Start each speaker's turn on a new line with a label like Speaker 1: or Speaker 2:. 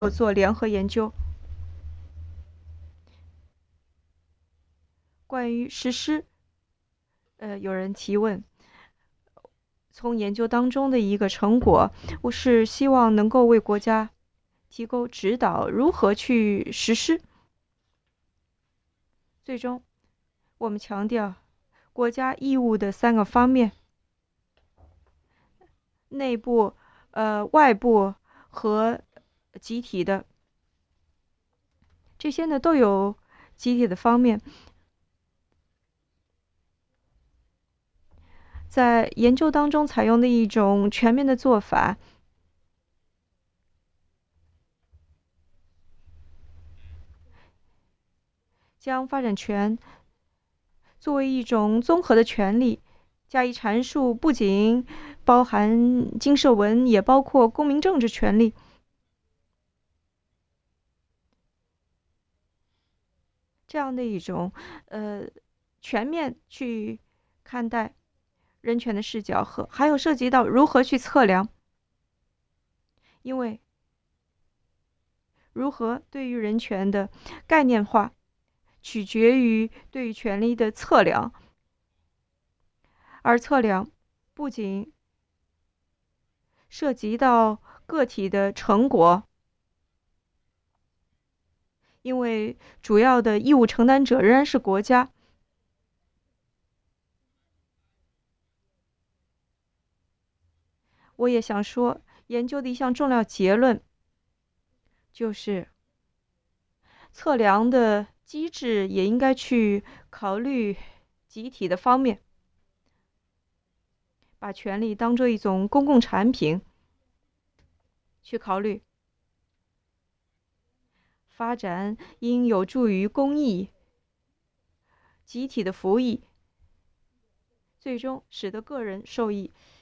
Speaker 1: 做联合研究。关于实施，有人提问，从研究当中的一个成果，我是希望能够为国家提供指导，如何去实施。最终，我们强调国家义务的3个方面：内部、外部和集体的。这些呢都有集体的方面。在研究当中采用的一种全面的做法，将发展权作为一种综合的权利加以阐述，不仅包含经社文，也包括公民政治权利。这样的一种全面去看待人权的视角，和还有涉及到如何去测量，因为如何对于人权的概念化，取决于对于权利的测量，而测量不仅涉及到个体的成果，因为主要的义务承担者仍然是国家。我也想说，研究的一项重要结论就是测量的机制也应该去考虑集体的方面，把权利当作一种公共产品去考虑。发展应有助于公益、集体的福益，最终使得个人受益。